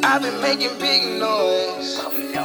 I've been making big noise.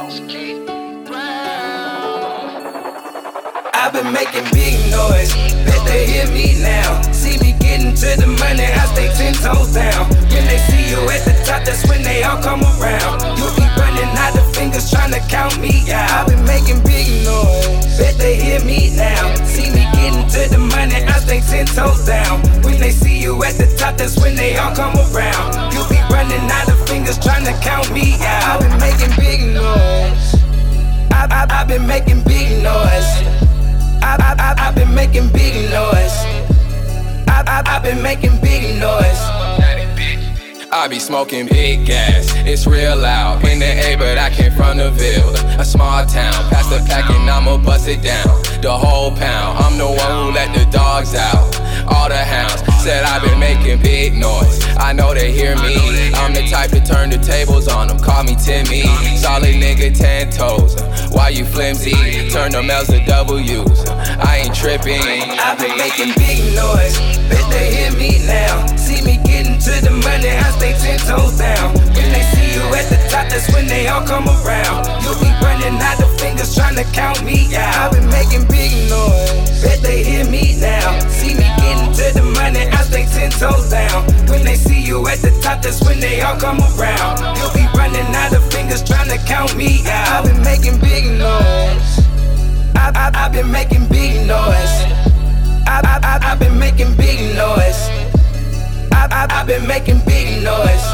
I've been making big noise. Bet they hear me now. See me getting to the money, I stay 10 toes down. When they see you at the top, that's when they all come around. You be running out of fingers trying to count me out. I've been making big noise. Bet they hear me now. See me getting to the money, I stay 10 toes down. When they see you at the top, that's when they all come around. You be running out of fingers trying to count me out. I've been making big noise. I've been making big noise. I've been making big noise. I've been making big noise. I be smoking big gas, it's real loud. In the A, but I came from the Ville, a small town. Pass the pack and I'ma bust it down, the whole pound. I'm the one who let the dogs out, all the hounds. Said I've been making big noise, I know they hear me. I'm the type to turn the tables on them, call me Timmy. Solid nigga, 10 toes, why you flimsy? Turn them L's to W's, I ain't tripping. I've been making big noise, bet they hear me now. See me getting to the money, I stay 10 toes down. When they see you at the top, that's when they all come around. You be running out of fingers trying to count me out. I've been making big noise, bet they hear me now. See me getting to the money, I stay 10 toes down. When they see you at the top, that's when they all come around. You be running out of fingers trying to count me out. I've been making big noise. I've been making big noise. I've been making big noise. I've been making big noise.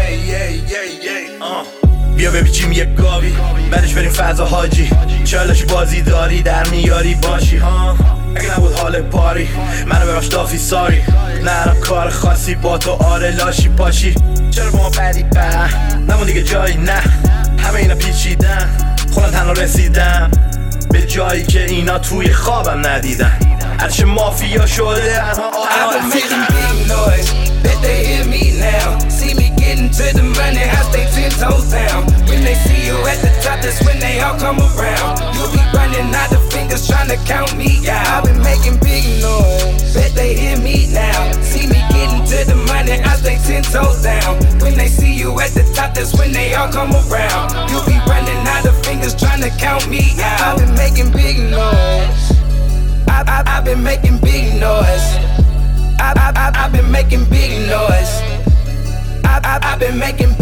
بیا بپیچیم یک گاوی بعدش بریم فضا حاجی. چالشی بازی داری در میاری باشی ها. اگه نبود حال پاری منو ببخش دافی ساری. نرم کار خاصی با تو آره لاشی پاشی. چرا با ما بدی به نمون دیگه جایی نه. همه اینا پیچیدن خودم تنها رسیدم به جایی که اینا توی خوابم ندیدن. هرچه مافیا شده I've been making big noise, bet they hear me now. See me getting to the money, I stay 10 toes down. When they see you at the top, that's when they all come around. You be running out of fingers trying to count me out. I've been making big noise, bet they hear me now. See me getting to the money, I stay 10 toes down. When they see you at the top, that's when they all come around. You be running out of fingers trying to count me out. I've been making big noise. I've been making big noise. I've been making big noise. I've been making